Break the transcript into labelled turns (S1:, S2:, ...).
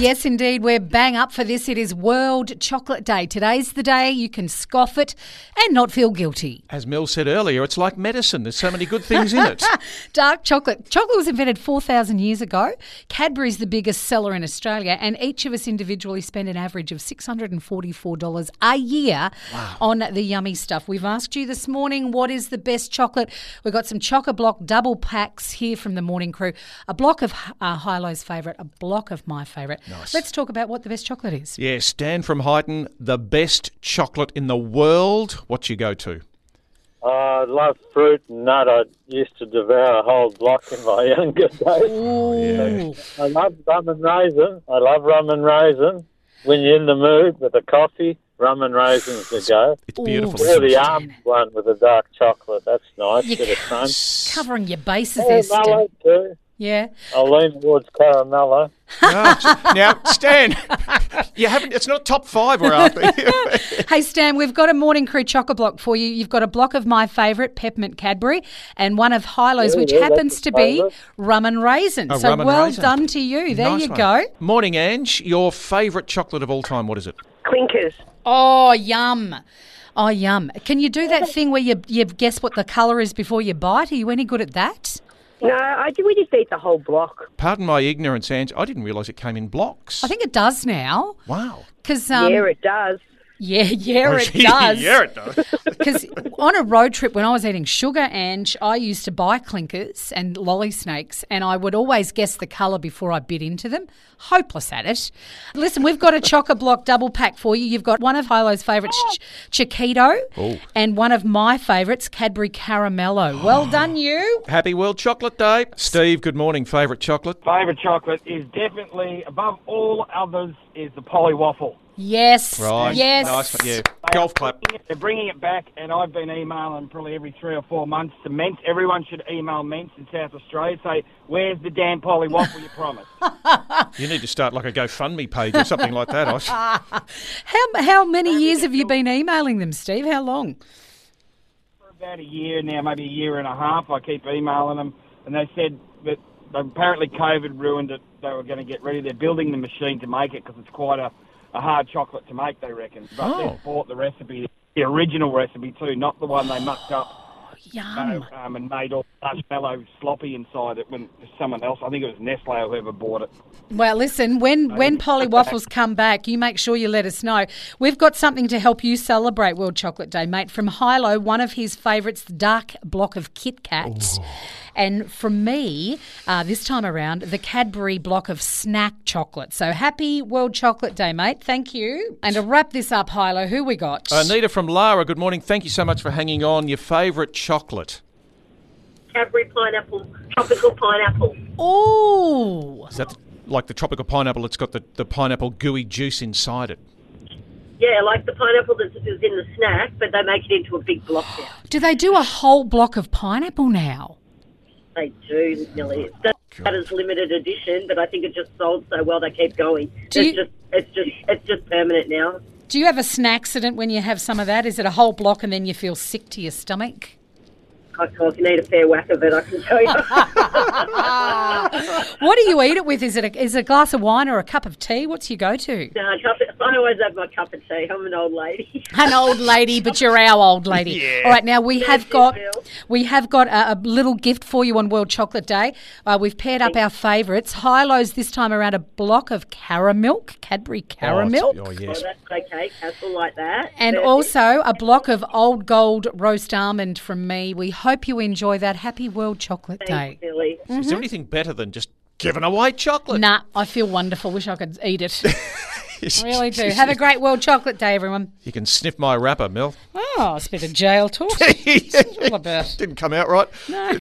S1: Yes, indeed. We're bang up for this. It is World Chocolate Day. Today's the day you can scoff it and not feel guilty.
S2: As Mel said earlier, it's like medicine. There's so many good things in it.
S1: Dark chocolate. Chocolate was invented 4,000 years ago. Cadbury's the biggest seller in Australia, and each of us individually spend an average of $644 a year on the yummy stuff. We've asked you this morning, what is the best chocolate? We've got some Choco-Block double packs here from the morning crew. A block of Hi-Lo's favourite, a block of my favourite.
S2: Nice.
S1: Let's talk about what the best chocolate is.
S2: Yes, Dan from Highton, the best chocolate in the world. What you go to?
S3: I love fruit and nut. I used to devour a whole block in my younger days.
S1: Ooh.
S3: I love rum and raisin. When you're in the mood with a coffee, rum and raisins to go.
S2: It's beautiful.
S3: Or the almond one with the dark chocolate. That's nice.
S1: You
S3: Bit of fun.
S1: Covering your bases there, Stan.
S3: Caramello too.
S1: Yeah.
S3: I'll lean towards caramello.
S2: Now, Stan, you haven't. It's not top 5 we're after.
S1: Hey, Stan, we've got a morning crew Choco-Block for you. You've got a block of my favourite, Peppermint Cadbury, and one of Hi-Lo's, which happens to be rum and raisin. So
S2: rum and
S1: well
S2: raisin.
S1: done to you. There
S2: Nice
S1: you
S2: one.
S1: go.
S2: Morning, Ange. Your favourite chocolate of all time, what is it?
S4: Clinkers.
S1: Oh, yum. Oh, yum. Can you do that thing where you guess what the colour is before you bite? Are you any good at that?
S4: No, we just eat the whole block.
S2: Pardon my ignorance, Ange. I didn't realise it came in blocks.
S1: I think it does now.
S2: Wow.
S1: Cause,
S4: Yeah, it does.
S1: Yeah, it does.
S2: Yeah, it does.
S1: Because on a road trip when I was eating sugar, Ange, I used to buy clinkers and lolly snakes, and I would always guess the colour before I bit into them. Hopeless at it. Listen, we've got a Choco-Block double pack for you. You've got one of Hi-Lo's favourites, Chiquito, and one of my favourites, Cadbury Caramello. Well done, you.
S2: Happy World Chocolate Day. Steve, good morning. Favourite chocolate?
S5: Favourite chocolate is definitely, above all others, is the Polly Waffle.
S1: Yes.
S2: Right.
S1: Yes.
S2: Nice one. Yeah. Golf clap.
S5: They're bringing it back, and I've been emailing probably every 3 or 4 months to Mentz. Everyone should email Mentz in South Australia, say, where's the damn Polly Waffle you promised?
S2: You need to start like a GoFundMe page or something like that.
S1: How many years have you been emailing them, Steve? How long?
S5: For about a year now, maybe a year and a half, I keep emailing them, and they said that apparently COVID ruined it. They were going to get ready. They're building the machine to make it because it's quite a hard chocolate to make, they reckon. But they've bought the recipe, the original recipe too, not the one they mucked up.
S1: Yum.
S5: And made all marshmallow sloppy inside it when someone else, I think it was Nestle or whoever bought it.
S1: Well, listen, when Polly Waffles come back, you make sure you let us know. We've got something to help you celebrate World Chocolate Day, mate. From Hi-Lo, one of his favourites, the dark block of Kit Kat. And from me, this time around, the Cadbury block of snack chocolate. So happy World Chocolate Day, mate. Thank you. And to wrap this up, Hi-Lo, who we got?
S2: Anita from Lara, good morning. Thank you so much for hanging on. Your favourite chocolate?
S6: Cadbury pineapple, tropical pineapple.
S1: Oh.
S2: Is that like the tropical pineapple? It's got the pineapple gooey juice inside it.
S6: Yeah, like the pineapple that is in the snack, but they make it into a big block now.
S1: Do they do a whole block of pineapple now?
S6: They do, Nelly. That is limited edition, but I think it just sold so well they keep going. It's just permanent now.
S1: Do you have a snackcident when you have some of that? Is it a whole block and then you feel sick to your stomach?
S6: I can eat a fair whack of it, I can tell you.
S1: What do you eat it with? Is it a glass of wine or a cup of tea? What's your go-to?
S6: I always have my cup of tea. I'm an old lady.
S1: An old lady, but you're our old lady.
S2: Yeah.
S1: All right, now we have got a little gift for you on World Chocolate Day. We've paired up our favourites. Hi-Lo's this time around a block of Caramilk, Cadbury Caramilk.
S2: Oh, yes.
S6: Oh, that's okay. Castle like that.
S1: And
S6: Perfect.
S1: also a block of Old Gold roast almond from me. We hope you enjoy that. Happy World Chocolate Day.
S6: Thanks, Nelly.
S2: Is there anything better than just giving away chocolate?
S1: Nah, I feel wonderful. Wish I could eat it. I really do. Have a great World Chocolate Day, everyone.
S2: You can sniff my wrapper, Mel.
S1: Oh, it's a bit of jail talk. What's it all about?
S2: Didn't come out right.
S1: No.